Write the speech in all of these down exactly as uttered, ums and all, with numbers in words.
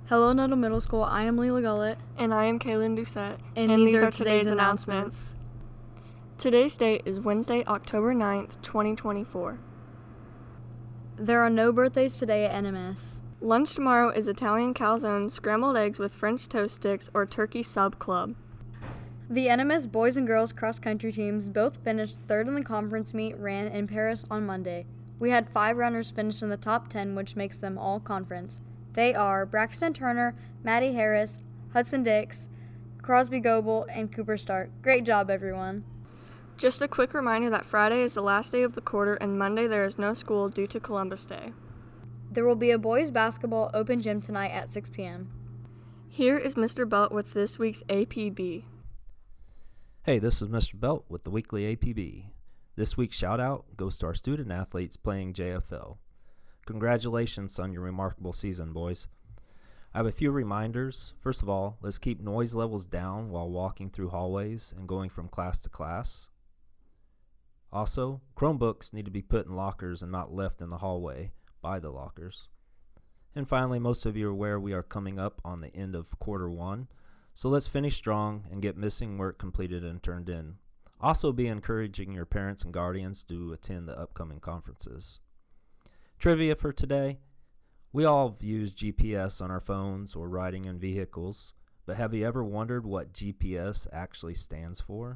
Hello, Nuttall Middle School. I am Leila Gullett. And I am Kaylin Doucette. And, and these, these are today's, today's announcements. announcements. Today's date is Wednesday, October ninth, twenty twenty-four. There are no birthdays today at N M S. Lunch tomorrow is Italian calzone, scrambled eggs with French toast sticks, or turkey sub club. The N M S boys and girls cross-country teams both finished third in the conference meet ran in Paris on Monday. We had five runners finish in the top ten, which makes them all conference. They are Braxton Turner, Maddie Harris, Hudson Dix, Crosby Goebel, and Cooper Stark. Great job, everyone. Just a quick reminder that Friday is the last day of the quarter and Monday there is no school due to Columbus Day. There will be a boys basketball open gym tonight at six p.m. Here is Mister Belt with this week's A P B. Hey, this is Mister Belt with the weekly A P B. This week's shout-out goes to our student athletes playing J F L. Congratulations on your remarkable season, boys. I have a few reminders. First of all, let's keep noise levels down while walking through hallways and going from class to class. Also, Chromebooks need to be put in lockers and not left in the hallway by the lockers. And finally, most of you are aware we are coming up on the end of quarter one, so let's finish strong and get missing work completed and turned in. Also, be encouraging your parents and guardians to attend the upcoming conferences. Trivia for today. We all use G P S on our phones or riding in vehicles, but have you ever wondered what G P S actually stands for?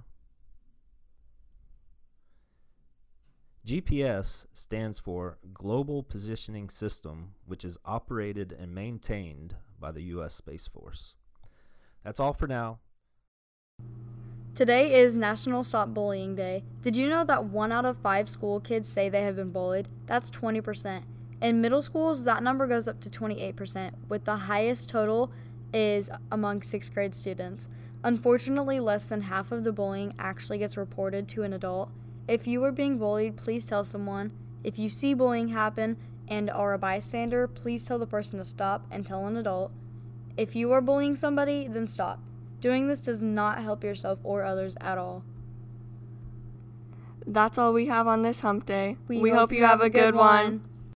G P S stands for Global Positioning System, which is operated and maintained by the U S Space Force. That's all for now. Today is National Stop Bullying Day. Did you know that one out of five school kids say they have been bullied? That's twenty percent. In middle schools, that number goes up to twenty-eight percent, with the highest total is among sixth grade students. Unfortunately, less than half of the bullying actually gets reported to an adult. If you are being bullied, please tell someone. If you see bullying happen and are a bystander, please tell the person to stop and tell an adult. If you are bullying somebody, then stop. Doing this does not help yourself or others at all. That's all we have on this hump day. We, we hope, hope you have, have a good one. one.